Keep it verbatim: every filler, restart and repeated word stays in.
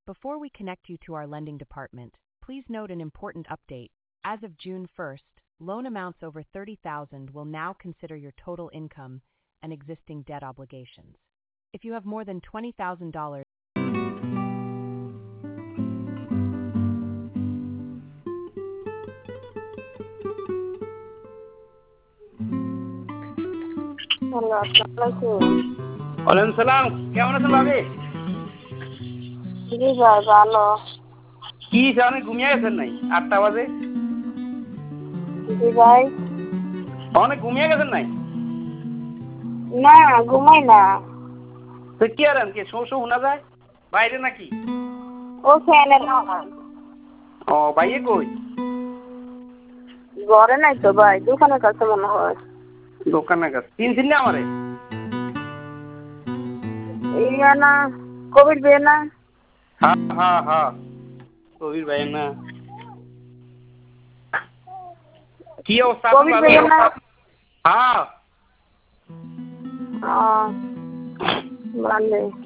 Before we connect you to our lending department, please note an important update. As of June first, loan amounts over thirty thousand dollars will now consider your total income and existing debt obligations. If you have more than twenty thousand dollars, hello, আসসালামু আলাইকুম। ওয়ালাইকুম সালাম। কেমন আছেন ভাবি? জি ভাই, ভালো। কি অনেক ঘুমিয়ে গেছেন নাই? আটটা বাজে। জি ভাই। অনেক ঘুমিয়ে গেছেন নাই? না, ঘুমাই না। তো কি আর কি শো শো শোনা যায় বাইরে নাকি? ও ফ্যানের আওয়াজ। ও ভাইয়ে কই? ঘরে নাই তো ভাই, দোকানের কাছে মনে হয়। দোকানের কাছে। চিনছেন না আমারে? ইয়া না, কবির বে না? হ্যাঁ হ্যাঁ হ্যাঁ, কবির ভাই না। কি অবস্থা? কবির বে না? হ্যাঁ। ও, ভালো।